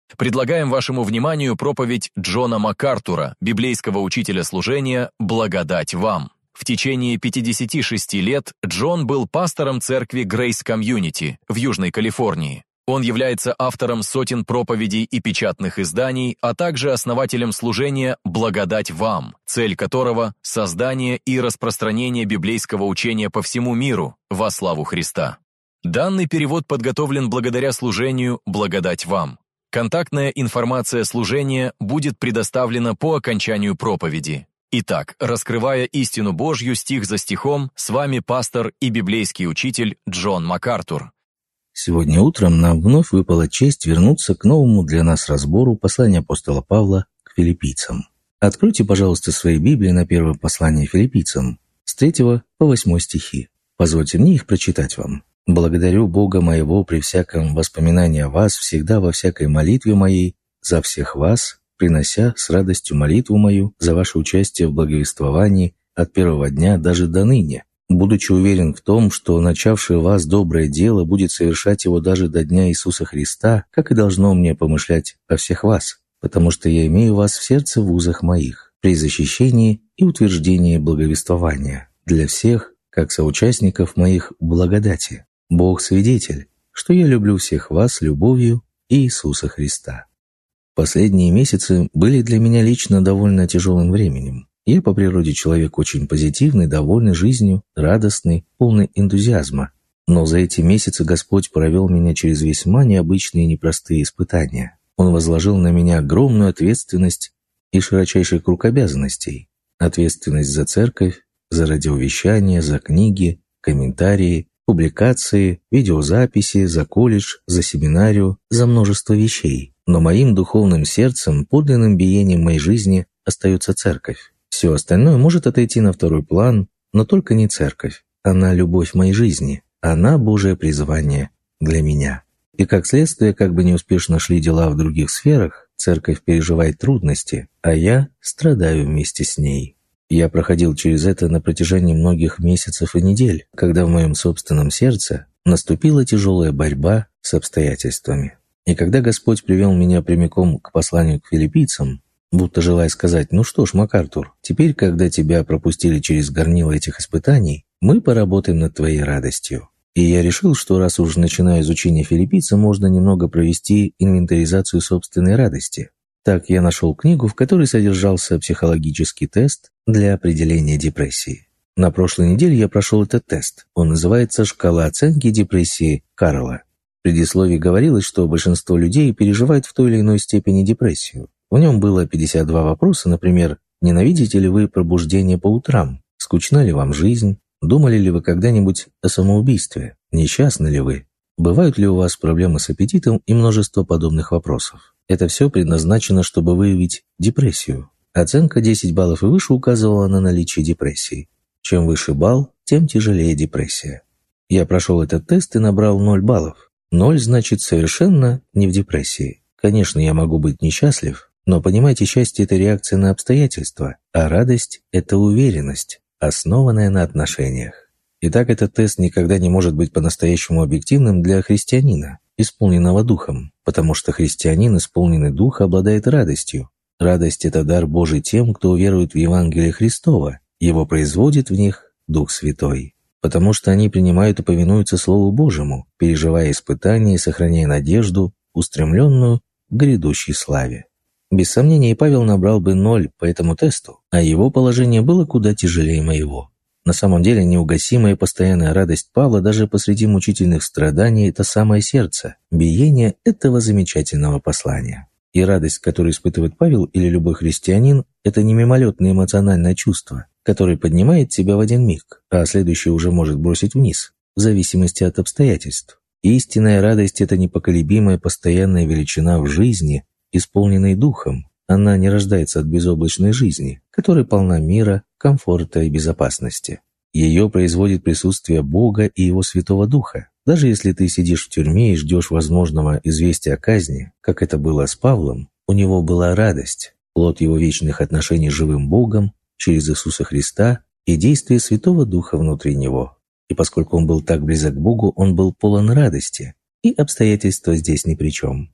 Предлагаем вашему вниманию проповедь Джона МакАртура, библейского учителя служения «Благодать вам». В течение 56 лет Джон был пастором церкви Grace Community в Южной Калифорнии. Он является автором сотен проповедей и печатных изданий, а также основателем служения «Благодать вам», цель которого – создание и распространение библейского учения по всему миру во славу Христа. Данный перевод подготовлен благодаря служению «Благодать вам». Контактная информация служения будет предоставлена по окончанию проповеди. Итак, раскрывая истину Божью стих за стихом, с вами пастор и библейский учитель Джон МакАртур. Сегодня утром нам вновь выпала честь вернуться к новому для нас разбору послания апостола Павла к филиппийцам. Откройте, пожалуйста, свои Библии на первое послание филиппийцам, с 3 по 8 стихи. Позвольте мне их прочитать вам. «Благодарю Бога моего при всяком воспоминании о вас, всегда во всякой молитве моей, за всех вас, принося с радостью молитву мою за ваше участие в благовествовании от первого дня даже до ныне, будучи уверен в том, что начавший в вас доброе дело будет совершать его даже до дня Иисуса Христа, как и должно мне помышлять о всех вас, потому что я имею вас в сердце в узах моих, при защищении и утверждении благовествования, для всех, как соучастников моих благодати. Бог свидетель, что я люблю всех вас любовью Иисуса Христа». Последние месяцы были для меня лично довольно тяжелым временем. Я по природе человек очень позитивный, довольный жизнью, радостный, полный энтузиазма. Но за эти месяцы Господь провел меня через весьма необычные и непростые испытания. Он возложил на меня огромную ответственность и широчайший круг обязанностей. Ответственность за церковь, за радиовещание, за книги, комментарии, публикации, видеозаписи, за колледж, за семинарию, за множество вещей. Но моим духовным сердцем, подлинным биением моей жизни остается церковь. Все остальное может отойти на второй план, но только не церковь. Она любовь моей жизни. Она Божие призвание для меня. И как следствие, как бы неуспешно шли дела в других сферах, церковь переживает трудности, а я страдаю вместе с ней. Я проходил через это на протяжении многих месяцев и недель, когда в моем собственном сердце наступила тяжелая борьба с обстоятельствами. И когда Господь привел меня прямиком к посланию к филиппийцам, будто желая сказать: «Ну что ж, МакАртур, теперь, когда тебя пропустили через горнило этих испытаний, мы поработаем над твоей радостью». И я решил, что раз уж начиная изучение филиппийца, можно немного провести инвентаризацию собственной радости. Так я нашел книгу, в которой содержался психологический тест для определения депрессии. На прошлой неделе я прошел этот тест. Он называется «Шкала оценки депрессии Карла». В предисловии говорилось, что большинство людей переживает в той или иной степени депрессию. В нем было 52 вопроса, например: ненавидите ли вы пробуждение по утрам? Скучна ли вам жизнь? Думали ли вы когда-нибудь о самоубийстве? Несчастны ли вы? Бывают ли у вас проблемы с аппетитом и множество подобных вопросов? Это все предназначено, чтобы выявить депрессию. Оценка 10 баллов и выше указывала на наличие депрессии. Чем выше балл, тем тяжелее депрессия. Я прошел этот тест и набрал 0 баллов. 0 значит совершенно не в депрессии. Конечно, я могу быть несчастлив, но понимаете, счастье – это реакция на обстоятельства, а радость – это уверенность, основанная на отношениях. Итак, этот тест никогда не может быть по-настоящему объективным для христианина, исполненного духом, потому что христианин, исполненный духа, обладает радостью. Радость – это дар Божий тем, кто верует в Евангелие Христова, его производит в них Дух Святой, потому что они принимают и повинуются Слову Божьему, переживая испытания и сохраняя надежду, устремленную к грядущей славе. Без сомнения, и Павел набрал бы 0 по этому тесту, а его положение было куда тяжелее моего. На самом деле, неугасимая и постоянная радость Павла даже посреди мучительных страданий – это самое сердце, биение этого замечательного послания. И радость, которую испытывает Павел или любой христианин, это не мимолетное эмоциональное чувство, которое поднимает тебя в один миг, а следующее уже может бросить вниз, в зависимости от обстоятельств. Истинная радость – это непоколебимая постоянная величина в жизни, исполненной Духом. Она не рождается от безоблачной жизни, которая полна мира, комфорта и безопасности. Ее производит присутствие Бога и Его Святого Духа. Даже если ты сидишь в тюрьме и ждешь возможного известия о казни, как это было с Павлом, у него была радость, плод его вечных отношений с живым Богом через Иисуса Христа и действие Святого Духа внутри него. И поскольку он был так близок к Богу, он был полон радости, и обстоятельства здесь ни при чем.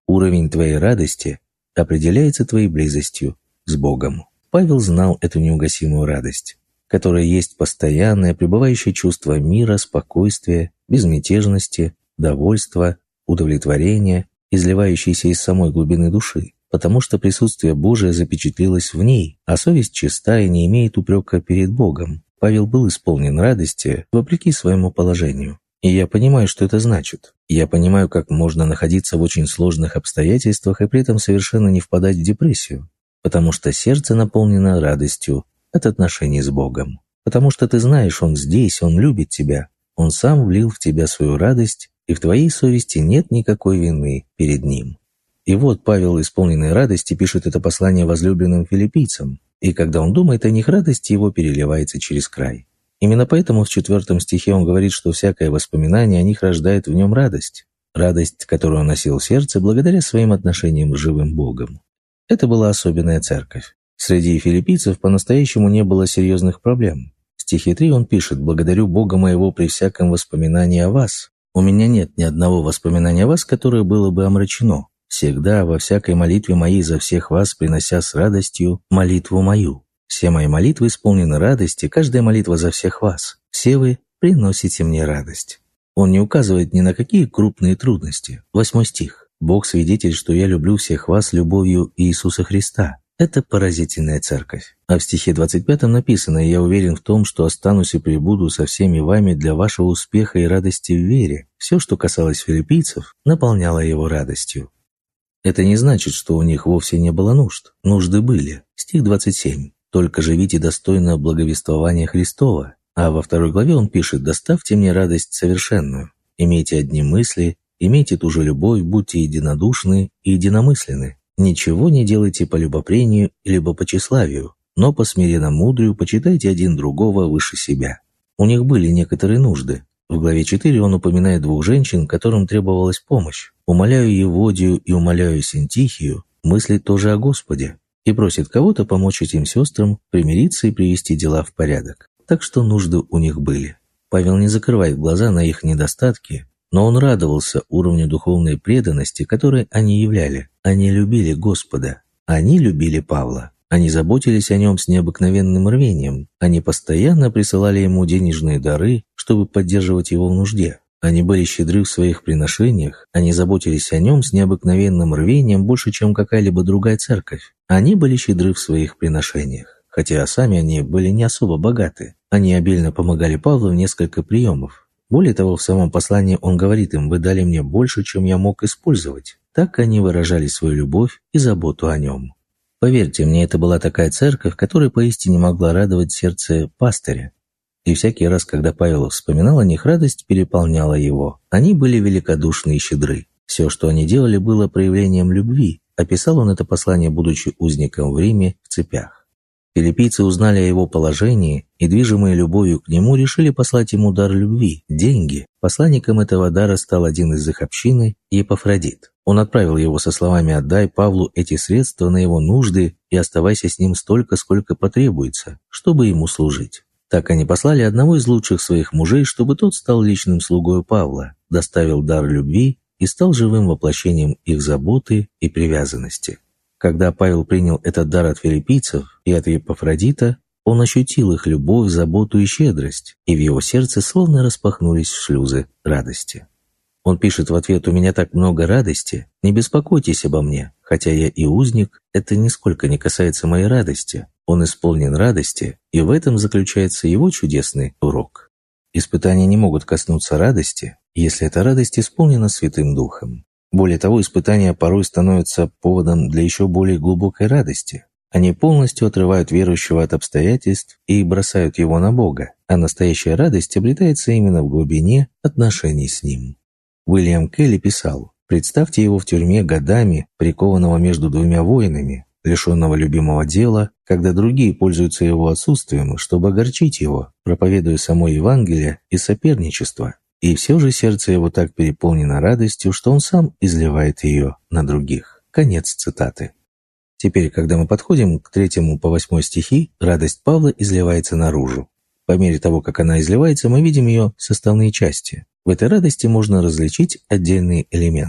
Уровень твоей радости определяется твоей близостью с Богом. Павел знал эту неугасимую радость, которая есть постоянное, пребывающее чувство мира, спокойствия, безмятежности, довольства, удовлетворения, изливающееся из самой глубины души, потому что присутствие Божие запечатлелось в ней, а совесть чиста и не имеет упрека перед Богом. Павел был исполнен радости вопреки своему положению. И я понимаю, что это значит. Я понимаю, как можно находиться в очень сложных обстоятельствах и при этом совершенно не впадать в депрессию, потому что сердце наполнено радостью от отношений с Богом. Потому что ты знаешь, Он здесь, Он любит тебя. Он сам влил в тебя свою радость, и в твоей совести нет никакой вины перед Ним. И вот Павел, исполненный радости, пишет это послание возлюбленным филиппийцам, и когда он думает о них, радость его переливается через край. Именно поэтому в 4 стихе он говорит, что всякое воспоминание о них рождает в нем радость. Радость, которую он носил в сердце благодаря своим отношениям с живым Богом. Это была особенная церковь. Среди филиппийцев по-настоящему не было серьезных проблем. В стихе 3 он пишет: «Благодарю Бога моего при всяком воспоминании о вас. У меня нет ни одного воспоминания о вас, которое было бы омрачено. Всегда, во всякой молитве моей за всех вас, принося с радостью молитву мою. Все мои молитвы исполнены радости, каждая молитва за всех вас. Все вы приносите мне радость». Он не указывает ни на какие крупные трудности. 8 стих. «Бог свидетель, что я люблю всех вас любовью Иисуса Христа». Это поразительная церковь. А в стихе 25 написано: «Я уверен в том, что останусь и пребуду со всеми вами для вашего успеха и радости в вере». Все, что касалось филиппийцев, наполняло его радостью. Это не значит, что у них вовсе не было нужд. Нужды были. Стих 27. «Только живите достойно благовествования Христова». А во 2 главе он пишет: «Доставьте мне радость совершенную. Имейте одни мысли, имейте ту же любовь, будьте единодушны и единомысленны. Ничего не делайте по любопрению либо по тщеславию, но по смиренно-мудрию почитайте один другого выше себя». У них были некоторые нужды. В главе 4 он упоминает 2 женщин, которым требовалась помощь. «Умоляю Еводию и умоляю Синтихию мыслить тоже о Господе», и просит кого-то помочь этим сестрам примириться и привести дела в порядок. Так что нужды у них были. Павел не закрывает глаза на их недостатки, но он радовался уровню духовной преданности, которой они являли. Они любили Господа. Они любили Павла. Они заботились о нем с необыкновенным рвением. Они постоянно присылали ему денежные дары, чтобы поддерживать его в нужде. Они были щедры в своих приношениях, они заботились о нем с необыкновенным рвением больше, чем какая-либо другая церковь. Они были щедры в своих приношениях, хотя сами они были не особо богаты. Они обильно помогали Павлу в несколько приемов. Более того, в самом послании он говорит им: «Вы дали мне больше, чем я мог использовать». Так они выражали свою любовь и заботу о нем. Поверьте мне, это была такая церковь, которая поистине могла радовать сердце пастыря. И всякий раз, когда Павел вспоминал о них, радость переполняла его. Они были великодушны и щедры. Все, что они делали, было проявлением любви. Описал он это послание, будучи узником в Риме в цепях. Филиппийцы узнали о его положении и, движимые любовью к нему, решили послать ему дар любви – деньги. Посланником этого дара стал один из их общины – Епафродит. Он отправил его со словами: «Отдай Павлу эти средства на его нужды и оставайся с ним столько, сколько потребуется, чтобы ему служить». Так они послали одного из лучших своих мужей, чтобы тот стал личным слугой Павла, доставил дар любви и стал живым воплощением их заботы и привязанности. Когда Павел принял этот дар от филиппийцев и от Епафродита, он ощутил их любовь, заботу и щедрость, и в его сердце словно распахнулись шлюзы радости. Он пишет в ответ: «У меня так много радости, не беспокойтесь обо мне, хотя я и узник, это нисколько не касается моей радости». Он исполнен радости, и в этом заключается его чудесный урок. Испытания не могут коснуться радости, если эта радость исполнена Святым Духом. Более того, испытания порой становятся поводом для еще более глубокой радости. Они полностью отрывают верующего от обстоятельств и бросают его на Бога, а настоящая радость обретается именно в глубине отношений с Ним. Уильям Келли писал: «Представьте его в тюрьме годами, прикованного между 2 воинами, лишенного любимого дела, когда другие пользуются его отсутствием, чтобы огорчить его, проповедуя само Евангелие и соперничество. И все же сердце его так переполнено радостью, что он сам изливает ее на других». Конец цитаты. Теперь, когда мы подходим к 3 по 8 стихи, радость Павла изливается наружу. По мере того, как она изливается, мы видим ее составные части. В этой радости можно различить отдельные элементы.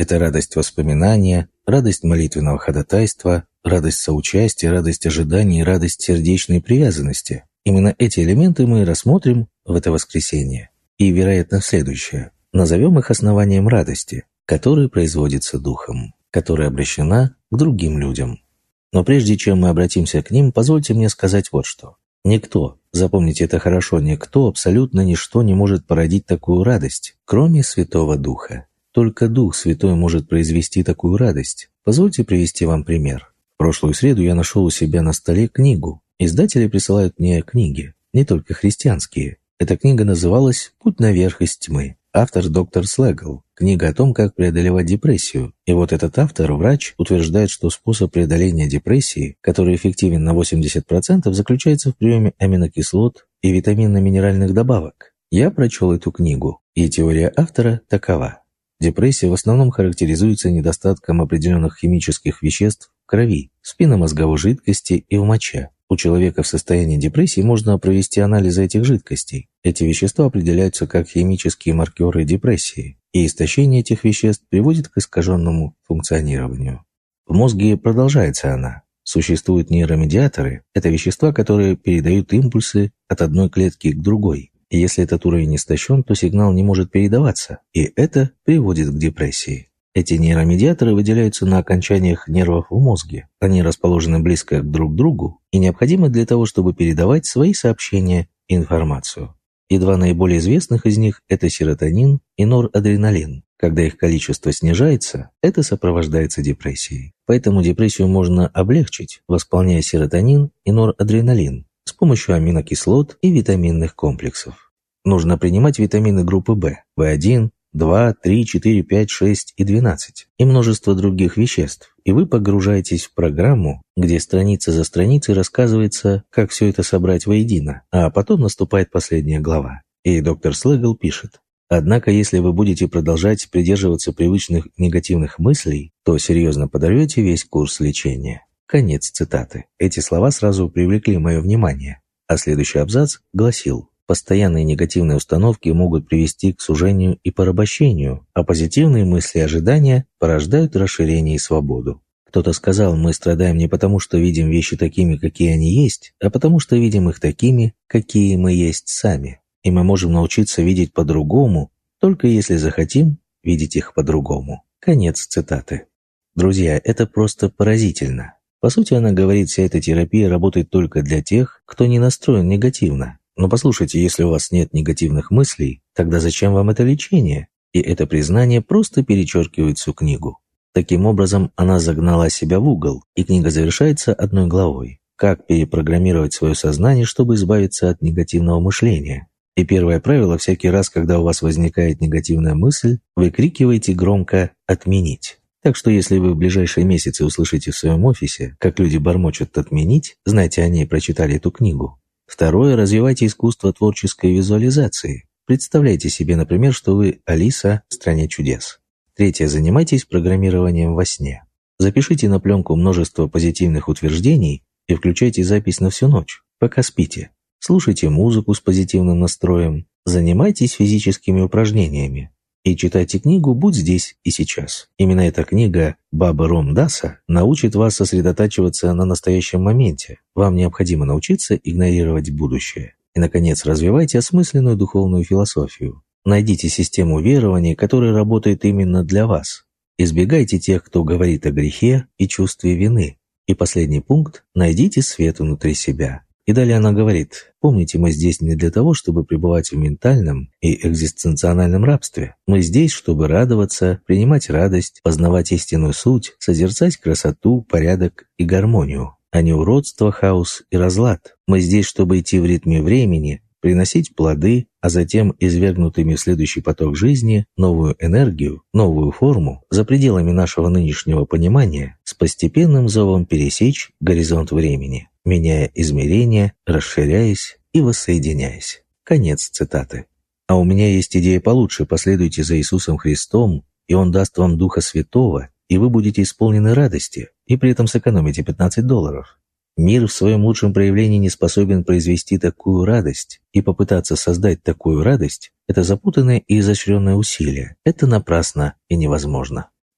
Это радость воспоминания, радость молитвенного ходатайства, радость соучастия, радость ожидания и радость сердечной привязанности. Именно эти элементы мы рассмотрим в это воскресенье. И, вероятно, следующее. Назовем их основанием радости, которая производится Духом, которая обращена к другим людям. Но прежде чем мы обратимся к ним, позвольте мне сказать вот что. Никто, запомните это хорошо, никто, абсолютно ничто не может породить такую радость, кроме Святого Духа. Только Дух Святой может произвести такую радость. Позвольте привести вам пример. В прошлую среду я нашел у себя на столе книгу. Издатели присылают мне книги, не только христианские. Эта книга называлась «Путь наверх из тьмы». Автор доктор Слегл. Книга о том, как преодолевать депрессию. И вот этот автор, врач, утверждает, что способ преодоления депрессии, который эффективен на 80%, заключается в приеме аминокислот и витаминно-минеральных добавок. Я прочел эту книгу, и теория автора такова. Депрессия в основном характеризуется недостатком определенных химических веществ в крови, в спинномозговой жидкости и в моче. У человека в состоянии депрессии можно провести анализы этих жидкостей. Эти вещества определяются как химические маркеры депрессии, и истощение этих веществ приводит к искаженному функционированию. В мозге продолжается она. Существуют нейромедиаторы – это вещества, которые передают импульсы от одной клетки к другой. И если этот уровень истощен, то сигнал не может передаваться, и это приводит к депрессии. Эти нейромедиаторы выделяются на окончаниях нервов в мозге. Они расположены близко друг к другу и необходимы для того, чтобы передавать свои сообщения и информацию. И два наиболее известных из них – это серотонин и норадреналин. Когда их количество снижается, это сопровождается депрессией. Поэтому депрессию можно облегчить, восполняя серотонин и норадреналин с помощью аминокислот и витаминных комплексов. Нужно принимать витамины группы В, В1, 2, 3, 4, 5, 6 и 12 и множество других веществ, и вы погружаетесь в программу, где страница за страницей рассказывается, как все это собрать воедино, а потом наступает последняя глава. И доктор Слегл пишет: «Однако, если вы будете продолжать придерживаться привычных негативных мыслей, то серьезно подорвете весь курс лечения». Конец цитаты. Эти слова сразу привлекли мое внимание, а следующий абзац гласил: постоянные негативные установки могут привести к сужению и порабощению, а позитивные мысли и ожидания порождают расширение и свободу. Кто-то сказал: мы страдаем не потому, что видим вещи такими, какие они есть, а потому что видим их такими, какие мы есть сами. И мы можем научиться видеть по-другому, только если захотим видеть их по-другому. Конец цитаты. Друзья, это просто поразительно. По сути, она говорит, вся эта терапия работает только для тех, кто не настроен негативно. Но послушайте, если у вас нет негативных мыслей, тогда зачем вам это лечение? И это признание просто перечеркивает всю книгу. Таким образом, она загнала себя в угол, и книга завершается одной главой. Как перепрограммировать свое сознание, чтобы избавиться от негативного мышления? И первое правило: всякий раз, когда у вас возникает негативная мысль, выкрикивайте громко «отменить». Так что если вы в ближайшие месяцы услышите в своем офисе, как люди бормочут «отменить», знайте, они прочитали эту книгу. Второе – развивайте искусство творческой визуализации. Представляйте себе, например, что вы Алиса в «Стране чудес». Третье – занимайтесь программированием во сне. Запишите на пленку множество позитивных утверждений и включайте запись на всю ночь, пока спите. Слушайте музыку с позитивным настроем, занимайтесь физическими упражнениями и читайте книгу «Будь здесь и сейчас». Именно эта книга Бабы Ром Даса научит вас сосредотачиваться на настоящем моменте. Вам необходимо научиться игнорировать будущее. И, наконец, развивайте осмысленную духовную философию. Найдите систему верований, которая работает именно для вас. Избегайте тех, кто говорит о грехе и чувстве вины. И последний пункт – найдите свет внутри себя. И далее она говорит: помните, мы здесь не для того, чтобы пребывать в ментальном и экзистенциональном рабстве. Мы здесь, чтобы радоваться, принимать радость, познавать истинную суть, созерцать красоту, порядок и гармонию, а не уродство, хаос и разлад. Мы здесь, чтобы идти в ритме времени, приносить плоды, а затем, извергнутыми в следующий поток жизни, новую энергию, новую форму, за пределами нашего нынешнего понимания, с постепенным зовом пересечь горизонт времени, меняя измерения, расширяясь и воссоединяясь. Конец цитаты. А у меня есть идея получше: последуйте за Иисусом Христом, и Он даст вам Духа Святого, и вы будете исполнены радости, и при этом сэкономите $15. Мир в своем лучшем проявлении не способен произвести такую радость, и попытаться создать такую радость – это запутанное и изощренное усилие. Это напрасно и невозможно.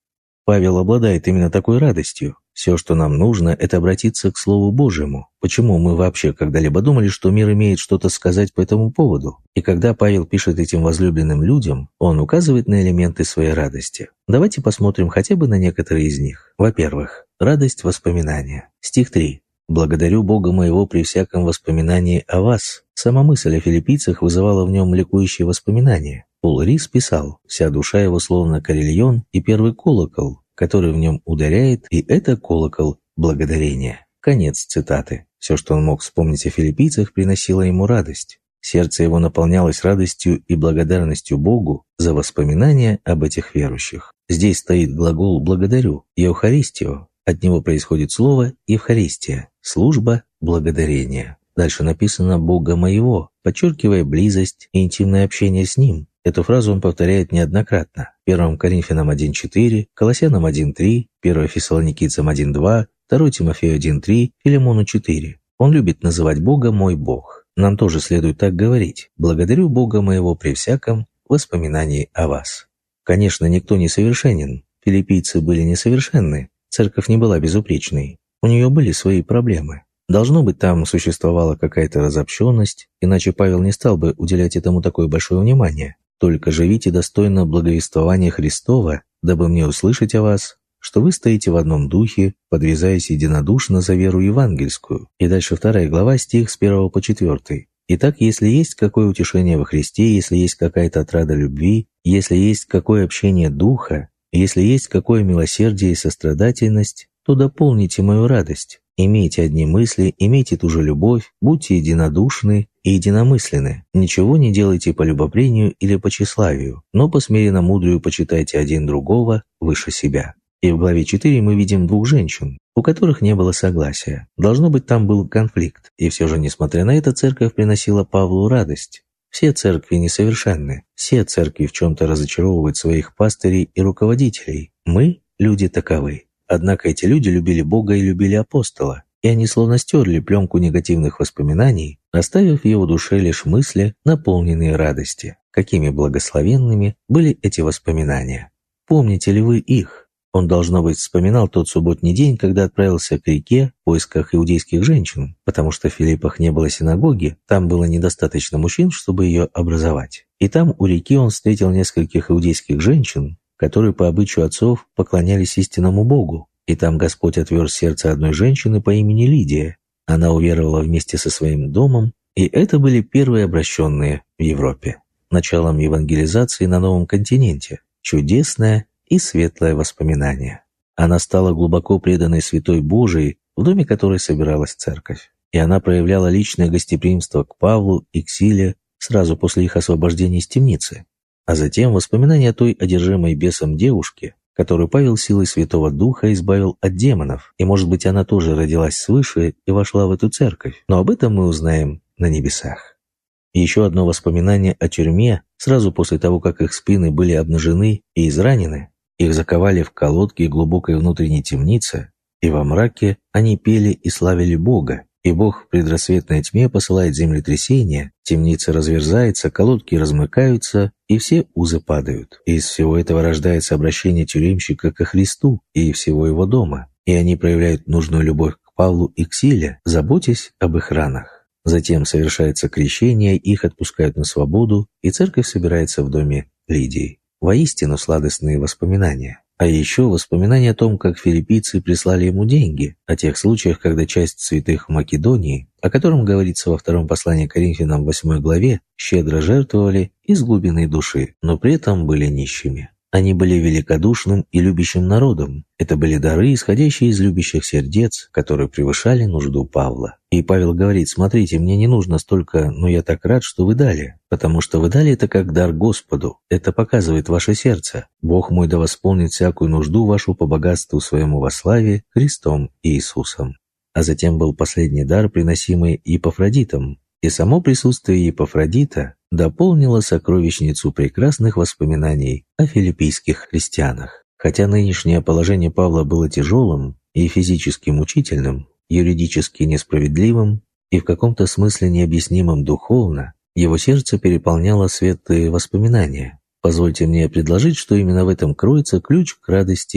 Павел обладает именно такой радостью. Все, что нам нужно, это обратиться к Слову Божьему. Почему мы вообще когда-либо думали, что мир имеет что-то сказать по этому поводу? И когда Павел пишет этим возлюбленным людям, он указывает на элементы своей радости. Давайте посмотрим хотя бы на некоторые из них. Во-первых, радость воспоминания. Стих 3. «Благодарю Бога моего при всяком воспоминании о вас». Сама мысль о филиппийцах вызывала в нем ликующие воспоминания. Пол Рис писал: «Вся душа его словно карельон и первый колокол, который в нем ударяет, и это колокол благодарения». Конец цитаты. Все, что он мог вспомнить о филиппийцах, приносило ему радость. Сердце его наполнялось радостью и благодарностью Богу за воспоминания об этих верующих. Здесь стоит глагол «благодарю» – «Евхаристио». От него происходит слово «Евхаристия» – служба благодарения. Дальше написано «Бога моего», подчеркивая близость и интимное общение с Ним. Эту фразу он повторяет неоднократно. 1 Коринфянам 1:4, Колоссянам 1:3, 1 Фессалоникийцам 1:2, 2 Тимофею 1:3, Филимону 4. Он любит называть Бога «мой Бог». Нам тоже следует так говорить: «Благодарю Бога моего при всяком воспоминании о вас». Конечно, никто не совершенен. Филиппийцы были несовершенны. Церковь не была безупречной. У нее были свои проблемы. Должно быть, там существовала какая-то разобщенность, иначе Павел не стал бы уделять этому такое большое внимание. «Только живите достойно благовествования Христова, дабы мне услышать о вас, что вы стоите в одном духе, подвязаясь единодушно за веру евангельскую». И дальше 2 глава, стих с 1 по 4. «Итак, если есть какое утешение во Христе, если есть какая-то отрада любви, если есть какое общение духа, если есть какое милосердие и сострадательность, то дополните мою радость. Имейте одни мысли, имейте ту же любовь, будьте единодушны и единомысленны. Ничего не делайте по любопрению или по тщеславию, но по смиренно-мудрию почитайте один другого выше себя». И в главе 4 мы видим 2 женщин, у которых не было согласия. Должно быть, там был конфликт, и все же, несмотря на это, церковь приносила Павлу радость. Все церкви несовершенны, все церкви в чем-то разочаровывают своих пастырей и руководителей. Мы – люди таковы. Однако эти люди любили Бога и любили апостола, и они словно стерли пленку негативных воспоминаний, оставив в его душе лишь мысли, наполненные радости. Какими благословенными были эти воспоминания? Помните ли вы их? Он, должно быть, вспоминал тот субботний день, когда отправился к реке в поисках иудейских женщин, потому что в Филиппах не было синагоги, там было недостаточно мужчин, чтобы ее образовать. И там у реки он встретил нескольких иудейских женщин, которые по обычаю отцов поклонялись истинному Богу. И там Господь отверз сердце одной женщины по имени Лидия. Она уверовала вместе со своим домом, и это были первые обращенные в Европе. Началом евангелизации на новом континенте. Чудесное и светлое воспоминание. Она стала глубоко преданной святой Божией, в доме которой собиралась церковь. И она проявляла личное гостеприимство к Павлу и к Силе сразу после их освобождения из темницы. А затем воспоминания о той одержимой бесом девушке, которую Павел силой Святого Духа избавил от демонов, и, может быть, она тоже родилась свыше и вошла в эту церковь, но об этом мы узнаем на небесах. И еще одно воспоминание о тюрьме, сразу после того, как их спины были обнажены и изранены. Их заковали в колодки глубокой внутренней темницы, и во мраке они пели и славили Бога. И Бог в предрассветной тьме посылает землетрясение, темница разверзается, колодки размыкаются, и все узы падают. И из всего этого рождается обращение тюремщика ко Христу и всего его дома, и они проявляют нужную любовь к Павлу и к Силе, заботясь об их ранах. Затем совершается крещение, их отпускают на свободу, и церковь собирается в доме Лидии. Воистину сладостные воспоминания. А еще воспоминания о том, как филиппийцы прислали ему деньги, о тех случаях, когда часть святых в Македонии, о котором говорится во 2 послании к Коринфянам 8 главе, щедро жертвовали из глубины души, но при этом были нищими. Они были великодушным и любящим народом. Это были дары, исходящие из любящих сердец, которые превышали нужду Павла. И Павел говорит: смотрите, мне не нужно столько, но я так рад, что вы дали, потому что вы дали это как дар Господу. Это показывает ваше сердце. Бог мой да восполнит всякую нужду вашу по богатству своему во славе Христом и Иисусом. А затем был последний дар, приносимый Епафродитом. И само присутствие Епафродита дополнило сокровищницу прекрасных воспоминаний о филиппийских христианах. Хотя нынешнее положение Павла было тяжелым и физически мучительным, юридически несправедливым и в каком-то смысле необъяснимым духовно, его сердце переполняло светлые воспоминания. Позвольте мне предложить, что именно в этом кроется ключ к радости в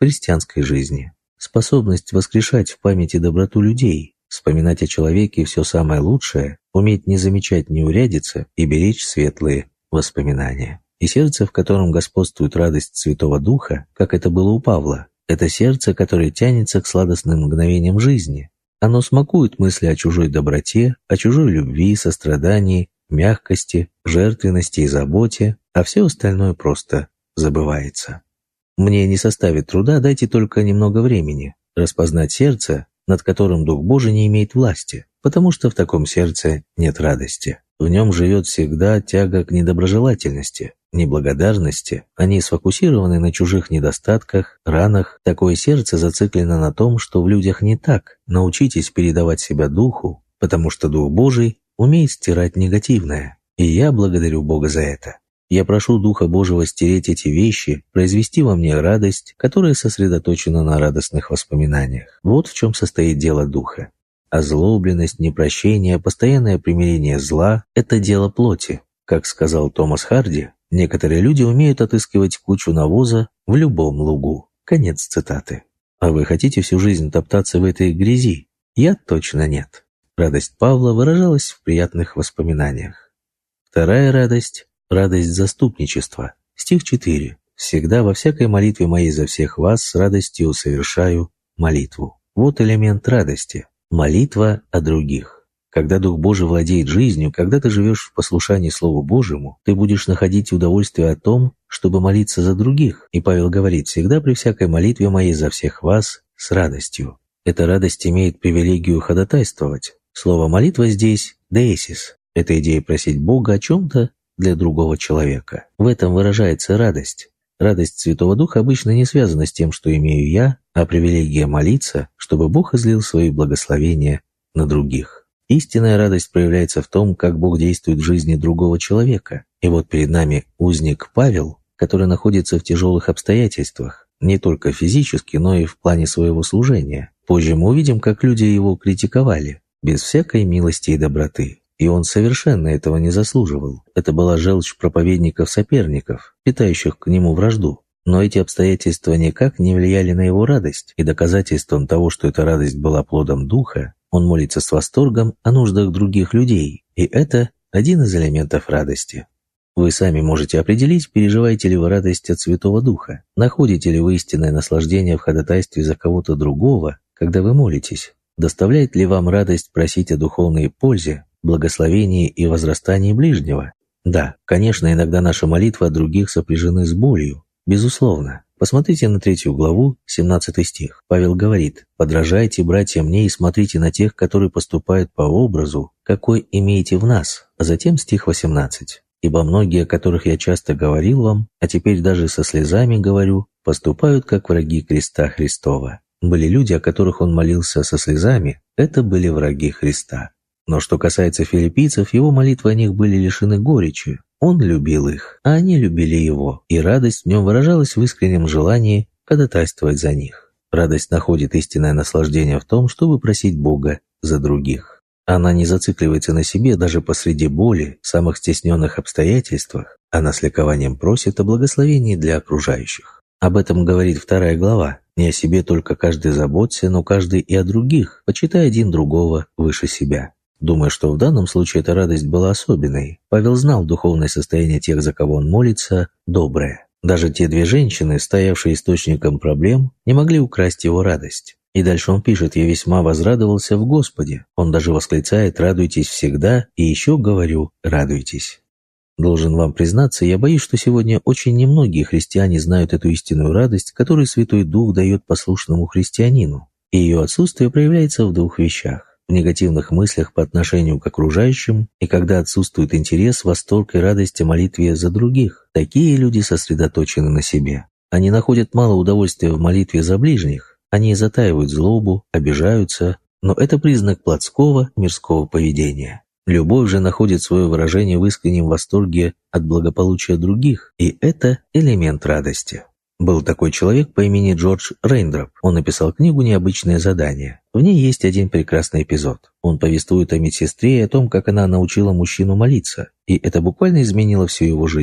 христианской жизни. Способность воскрешать в памяти доброту людей, вспоминать о человеке все самое лучшее, уметь не замечать неурядицы и беречь светлые воспоминания. И сердце, в котором господствует радость Святого Духа, как это было у Павла, это сердце, которое тянется к сладостным мгновениям жизни. Оно смакует мысли о чужой доброте, о чужой любви, сострадании, мягкости, жертвенности и заботе, а все остальное просто забывается. Мне не составит труда, дайте только немного времени, распознать сердце, над которым Дух Божий не имеет власти, потому что в таком сердце нет радости. В нем живет всегда тяга к недоброжелательности, неблагодарности. Они сфокусированы на чужих недостатках, ранах. Такое сердце зациклено на том, что в людях не так. Научитесь передавать себя Духу, потому что Дух Божий умеет стирать негативное. И я благодарю Бога за это. Я прошу Духа Божьего стереть эти вещи, произвести во мне радость, которая сосредоточена на радостных воспоминаниях. Вот в чем состоит дело Духа. Озлобленность, непрощение, постоянное примирение зла – это дело плоти. Как сказал Томас Харди, некоторые люди умеют отыскивать кучу навоза в любом лугу. Конец цитаты. А вы хотите всю жизнь топтаться в этой грязи? Я точно нет. Радость Павла выражалась в приятных воспоминаниях. Вторая радость – радость заступничества. Стих 4. «Всегда во всякой молитве моей за всех вас с радостью совершаю молитву». Вот элемент радости. Молитва о других. Когда Дух Божий владеет жизнью, когда ты живешь в послушании Слову Божьему, ты будешь находить удовольствие о том, чтобы молиться за других. И Павел говорит: «Всегда при всякой молитве моей за всех вас с радостью». Эта радость имеет привилегию ходатайствовать. Слово «молитва» здесь «деесис». Это идея просить Бога о чем-то для другого человека. В этом выражается радость. Радость Святого Духа обычно не связана с тем, что имею я, а привилегия молиться, чтобы Бог излил свои благословения на других. Истинная радость проявляется в том, как Бог действует в жизни другого человека. И вот перед нами узник Павел, который находится в тяжелых обстоятельствах, не только физически, но и в плане своего служения. Позже мы увидим, как люди его критиковали, без всякой милости и доброты. И он совершенно этого не заслуживал. Это была желчь проповедников-соперников, питающих к нему вражду. Но эти обстоятельства никак не влияли на его радость, и доказательством того, что эта радость была плодом Духа, он молится с восторгом о нуждах других людей, и это один из элементов радости. Вы сами можете определить, переживаете ли вы радость от Святого Духа, находите ли вы истинное наслаждение в ходатайстве за кого-то другого, когда вы молитесь, доставляет ли вам радость просить о духовной пользе, благословении и возрастании ближнего. Да, конечно, иногда наши молитвы о других сопряжены с болью, безусловно. Посмотрите на 3 главу, 17 стих. Павел говорит: «Подражайте, братья, мне и смотрите на тех, которые поступают по образу, какой имеете в нас». А затем стих 18. «Ибо многие, о которых я часто говорил вам, а теперь даже со слезами говорю, поступают как враги креста Христова». Были люди, о которых он молился со слезами, это были враги Христа. Но что касается филиппийцев, его молитвы о них были лишены горечи. Он любил их, а они любили его, и радость в нем выражалась в искреннем желании ходатайствовать за них. Радость находит истинное наслаждение в том, чтобы просить Бога за других. Она не зацикливается на себе даже посреди боли, в самых стесненных обстоятельствах. Она с ликованием просит о благословении для окружающих. Об этом говорит 2 глава. «Не о себе только каждый заботься, но каждый и о других, почитай один другого выше себя». Думаю, что в данном случае эта радость была особенной. Павел знал духовное состояние тех, за кого он молится, доброе. Даже те 2 женщины, стоявшие источником проблем, не могли украсть его радость. И дальше он пишет: «Я весьма возрадовался в Господе». Он даже восклицает: «Радуйтесь всегда, и еще говорю, радуйтесь». Должен вам признаться, я боюсь, что сегодня очень немногие христиане знают эту истинную радость, которую Святой Дух дает послушному христианину. И ее отсутствие проявляется в 2 вещах. В негативных мыслях по отношению к окружающим, и когда отсутствует интерес, восторг и радость о молитве за других. Такие люди сосредоточены на себе. Они находят мало удовольствия в молитве за ближних, они затаивают злобу, обижаются, но это признак плотского, мирского поведения. Любовь же находит свое выражение в искреннем восторге от благополучия других, и это элемент радости. Был такой человек по имени Джордж Рейндроп. Он написал книгу «Необычное задание». В ней есть один прекрасный эпизод. Он повествует о медсестре и о том, как она научила мужчину молиться, и это буквально изменило всю его жизнь.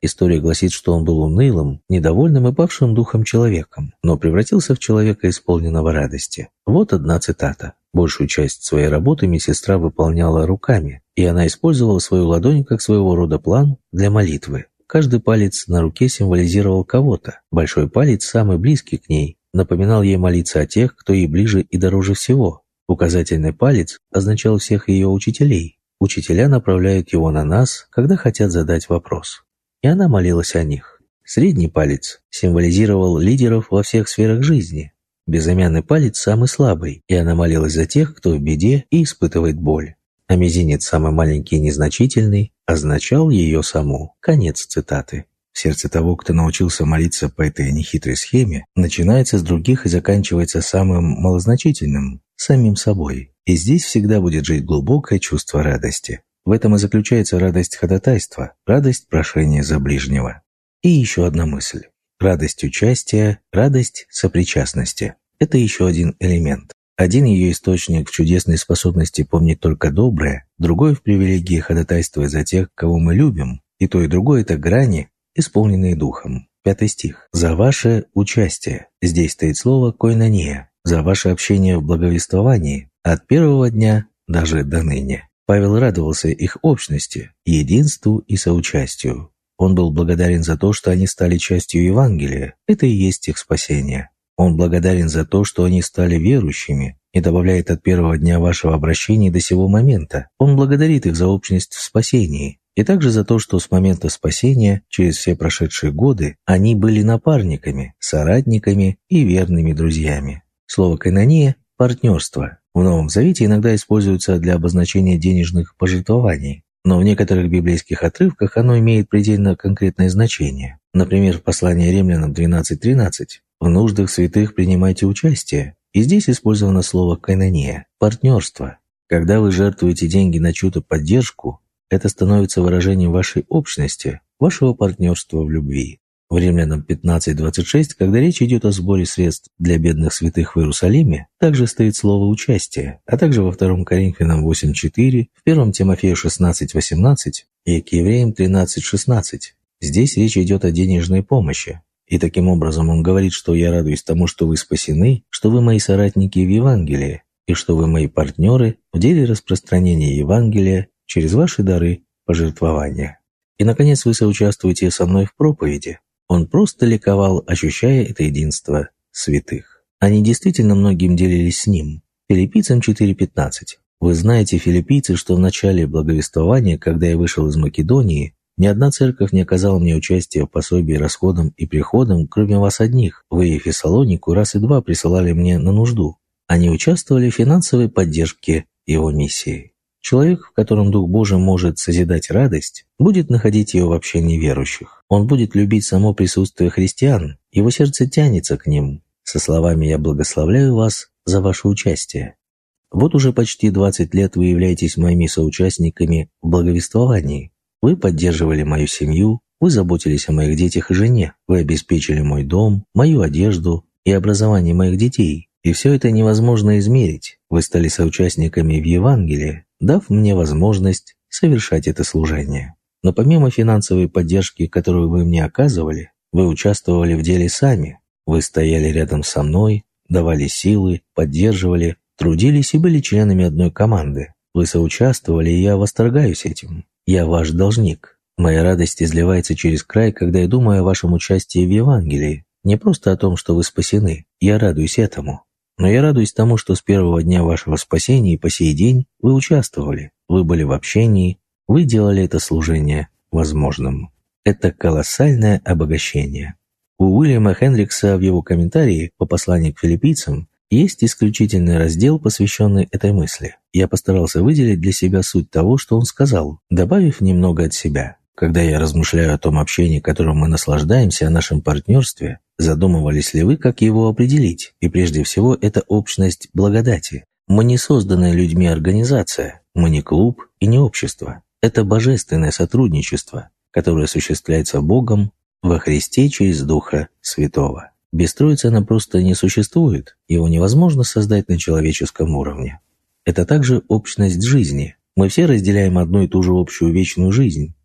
История гласит, что он был унылым, недовольным и павшим духом человеком, но превратился в человека, исполненного радости. Вот одна цитата. Большую часть своей работы медсестра выполняла руками, и она использовала свою ладонь как своего рода план для молитвы. Каждый палец на руке символизировал кого-то. Большой палец, самый близкий к ней, напоминал ей молиться о тех, кто ей ближе и дороже всего. Указательный палец означал всех ее учителей. Учителя направляют его на нас, когда хотят задать вопрос. И она молилась о них. Средний палец символизировал лидеров во всех сферах жизни. Безымянный палец самый слабый, и она молилась за тех, кто в беде и испытывает боль. А мизинец, самый маленький и незначительный, означал ее саму. Конец цитаты. Сердце того, кто научился молиться по этой нехитрой схеме, начинается с других и заканчивается самым малозначительным – самим собой. И здесь всегда будет жить глубокое чувство радости. В этом и заключается радость ходатайства, радость прошения за ближнего. И еще одна мысль. Радость участия, радость сопричастности – это еще один элемент. Один ее источник в чудесной способности помнить только доброе, другой в привилегии ходатайствовать за тех, кого мы любим, и то и другое – это грани, исполненные духом. 5 стих. «За ваше участие». Здесь стоит слово «койнония», за ваше общение в благовествовании от первого дня даже до ныне. Павел радовался их общности, единству и соучастию. Он был благодарен за то, что они стали частью Евангелия. Это и есть их спасение. Он благодарен за то, что они стали верующими, и добавляет от первого дня вашего обращения до сего момента. Он благодарит их за общность в спасении, и также за то, что с момента спасения, через все прошедшие годы, они были напарниками, соратниками и верными друзьями. Слово «койнония» – партнерство. В Новом Завете иногда используется для обозначения денежных пожертвований, но в некоторых библейских отрывках оно имеет предельно конкретное значение. Например, в послании Римлянам 12:13 «В нуждах святых принимайте участие». И здесь использовано слово «койнония» – партнерство. Когда вы жертвуете деньги на чью-то поддержку, это становится выражением вашей общности, вашего партнерства в любви. В Римлянам 15:26, когда речь идет о сборе средств для бедных святых в Иерусалиме, также стоит слово «участие», а также во 2 Коринфянам 8:4, в 1 Тимофею 16:18 и к Евреям 13:16. Здесь речь идет о денежной помощи. И таким образом он говорит, что я радуюсь тому, что вы спасены, что вы мои соратники в Евангелии, и что вы мои партнеры в деле распространения Евангелия через ваши дары пожертвования. И, наконец, вы соучаствуете со мной в проповеди. Он просто ликовал, ощущая это единство святых. Они действительно многим делились с ним. Филиппийцам 4:15. Вы знаете, филиппийцы, что в начале благовествования, когда я вышел из Македонии, ни одна церковь не оказала мне участия в пособии расходам и приходам, кроме вас одних. Вы и Фессалонику раз и два присылали мне на нужду. Они участвовали в финансовой поддержке его миссии. Человек, в котором Дух Божий может созидать радость, будет находить ее в общении верующих. Он будет любить само присутствие христиан, его сердце тянется к ним. Со словами «Я благословляю вас за ваше участие». Вот уже почти 20 лет вы являетесь моими соучастниками в благовествовании. Вы поддерживали мою семью, вы заботились о моих детях и жене, вы обеспечили мой дом, мою одежду и образование моих детей. И все это невозможно измерить. Вы стали соучастниками в Евангелии, дав мне возможность совершать это служение. Но помимо финансовой поддержки, которую вы мне оказывали, вы участвовали в деле сами. Вы стояли рядом со мной, давали силы, поддерживали, трудились и были членами одной команды. Вы соучаствовали, и я восторгаюсь этим. Я ваш должник. Моя радость изливается через край, когда я думаю о вашем участии в Евангелии. Не просто о том, что вы спасены. Я радуюсь этому. Но я радуюсь тому, что с первого дня вашего спасения и по сей день вы участвовали. Вы были в общении. Вы делали это служение возможным. Это колоссальное обогащение. У Уильяма Хендрикса в его комментарии по посланию к филиппийцам есть исключительный раздел, посвященный этой мысли. Я постарался выделить для себя суть того, что он сказал, добавив немного от себя. Когда я размышляю о том общении, которым мы наслаждаемся, о нашем партнерстве, задумывались ли вы, как его определить? И прежде всего, это общность благодати. Мы не созданная людьми организация, мы не клуб и не общество. Это божественное сотрудничество, которое осуществляется Богом во Христе через Духа Святого. Без Троицы она просто не существует, его невозможно создать на человеческом уровне. Это также общность жизни. Мы все разделяем одну и ту же общую вечную жизнь.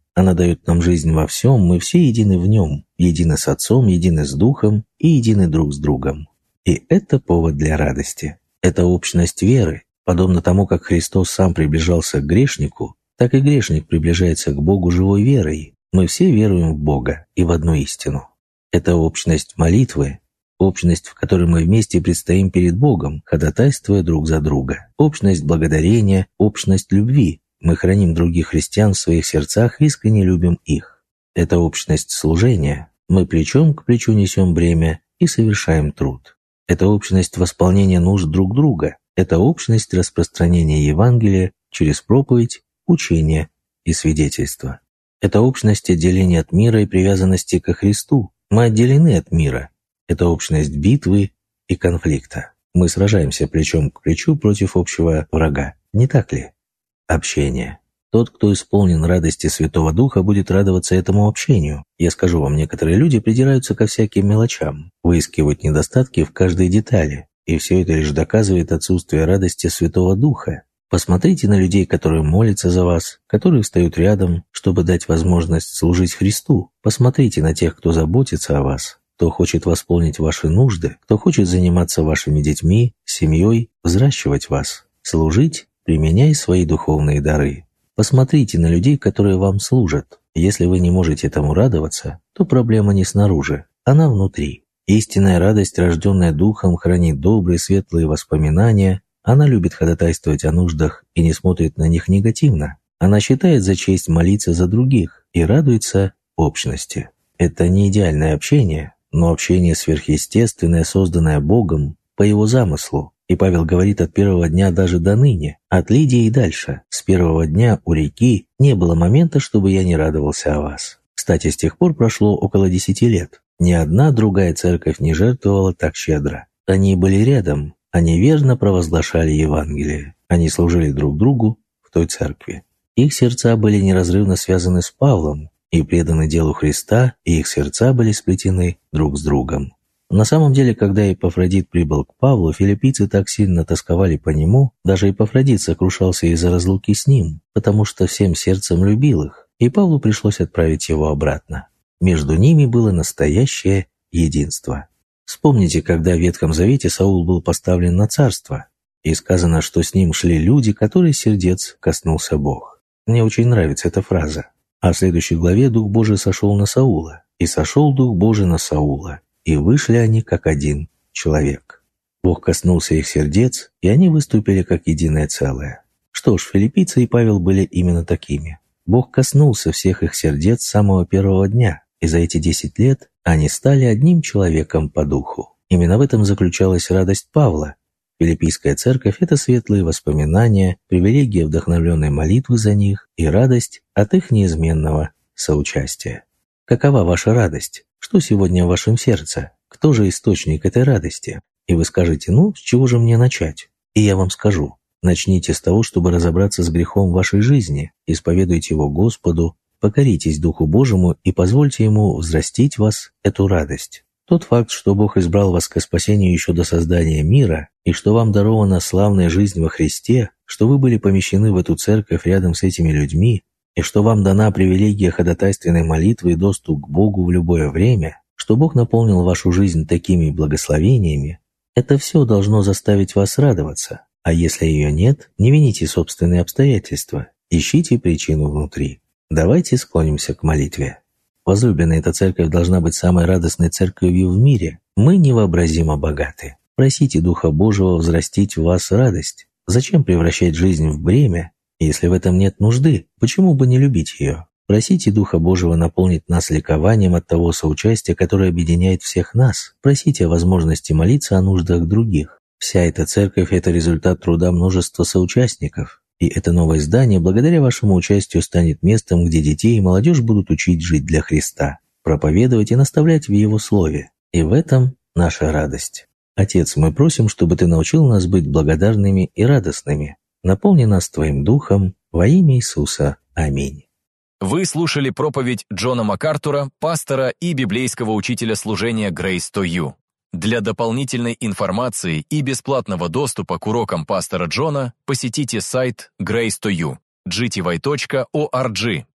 Она дает нам жизнь во всем, мы все едины в нем, едины с Отцом, едины с Духом и едины друг с другом. И это повод для радости. Это общность веры. Подобно тому, как Христос сам приближался к грешнику, так и грешник приближается к Богу живой верой. Мы все веруем в Бога и в одну истину. Это общность молитвы, общность, в которой мы вместе предстоим перед Богом, ходатайствуя друг за друга. Общность благодарения, общность любви. Мы храним других христиан в своих сердцах и искренне любим их. Это общность служения. Мы плечом к плечу несем бремя и совершаем труд. Это общность восполнения нужд друг друга. Это общность распространения Евангелия через проповедь, учение и свидетельство. Это общность отделения от мира и привязанности ко Христу. Мы отделены от мира. Это общность битвы и конфликта. Мы сражаемся плечом к плечу против общего врага. Не так ли? Общение. Тот, кто исполнен радости Святого Духа, будет радоваться этому общению. Я скажу вам, некоторые люди придираются ко всяким мелочам, выискивают недостатки в каждой детали, и все это лишь доказывает отсутствие радости Святого Духа. Посмотрите на людей, которые молятся за вас, которые встают рядом, чтобы дать возможность служить Христу. Посмотрите на тех, кто заботится о вас, кто хочет восполнить ваши нужды, кто хочет заниматься вашими детьми, семьей, взращивать вас, служить, применяя свои духовные дары. Посмотрите на людей, которые вам служат. Если вы не можете этому радоваться, то проблема не снаружи, она внутри. Истинная радость, рожденная Духом, хранит добрые, светлые воспоминания. Она любит ходатайствовать о нуждах и не смотрит на них негативно. Она считает за честь молиться за других и радуется общности. Это не идеальное общение, но общение сверхъестественное, созданное Богом по Его замыслу. И Павел говорит от первого дня даже до ныне, от Лидии и дальше. С первого дня у реки не было момента, чтобы я не радовался о вас. Кстати, с тех пор прошло около 10 лет. Ни одна другая церковь не жертвовала так щедро. Они были рядом, они верно провозглашали Евангелие. Они служили друг другу в той церкви. Их сердца были неразрывно связаны с Павлом и преданы делу Христа, и их сердца были сплетены друг с другом. На самом деле, когда Эпафродит прибыл к Павлу, филиппийцы так сильно тосковали по нему, даже Эпафродит сокрушался из-за разлуки с ним, потому что всем сердцем любил их, и Павлу пришлось отправить его обратно. Между ними было настоящее единство. Вспомните, когда в Ветхом Завете Саул был поставлен на царство, и сказано, что с ним шли люди, которые сердец коснулся Бог. Мне очень нравится эта фраза. А в следующей главе Дух Божий сошел на Саула, и сошел Дух Божий на Саула, и вышли они как один человек. Бог коснулся их сердец, и они выступили как единое целое. Что ж, филиппийцы и Павел были именно такими. Бог коснулся всех их сердец с самого первого дня, и за эти 10 лет они стали одним человеком по духу. Именно в этом заключалась радость Павла. Филиппийская церковь – это светлые воспоминания, привилегия вдохновленной молитвы за них и радость от их неизменного соучастия. Какова ваша радость? Что сегодня в вашем сердце? Кто же источник этой радости? И вы скажете, с чего же мне начать? И я вам скажу, начните с того, чтобы разобраться с грехом в вашей жизни, исповедуйте его Господу, покоритесь Духу Божьему и позвольте Ему взрастить в вас эту радость. Тот факт, что Бог избрал вас к спасению еще до создания мира, и что вам дарована славная жизнь во Христе, что вы были помещены в эту церковь рядом с этими людьми, и что вам дана привилегия ходатайственной молитвы и доступ к Богу в любое время, что Бог наполнил вашу жизнь такими благословениями, это все должно заставить вас радоваться. А если ее нет, не вините собственные обстоятельства, ищите причину внутри. Давайте склонимся к молитве. Возлюбленная, эта церковь должна быть самой радостной церковью в мире. Мы невообразимо богаты. Просите Духа Божьего взрастить в вас радость. Зачем превращать жизнь в бремя, если в этом нет нужды? Почему бы не любить ее? Просите Духа Божьего наполнить нас ликованием от того соучастия, которое объединяет всех нас. Просите о возможности молиться о нуждах других. Вся эта церковь – это результат труда множества соучастников. И это новое здание, благодаря вашему участию, станет местом, где детей и молодежь будут учить жить для Христа, проповедовать и наставлять в Его Слове. И в этом наша радость. Отец, мы просим, чтобы Ты научил нас быть благодарными и радостными. Наполни нас Твоим Духом во имя Иисуса. Аминь. Вы слушали проповедь Джона МакАртура, пастора и библейского учителя служения Grace to You. Для дополнительной информации и бесплатного доступа к урокам пастора Джона посетите сайт Grace to You, gty.org.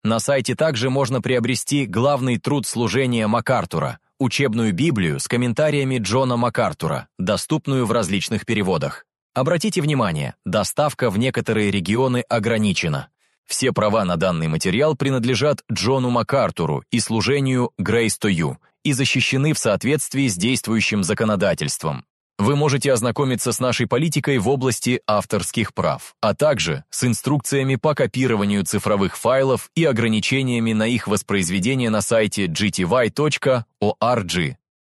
На сайте также можно приобрести главный труд служения МакАртура, учебную Библию с комментариями Джона МакАртура, доступную в различных переводах. Обратите внимание, доставка в некоторые регионы ограничена. Все права на данный материал принадлежат Джону МакАртуру и служению Grace to You и защищены в соответствии с действующим законодательством. Вы можете ознакомиться с нашей политикой в области авторских прав, а также с инструкциями по копированию цифровых файлов и ограничениями на их воспроизведение на сайте gty.org.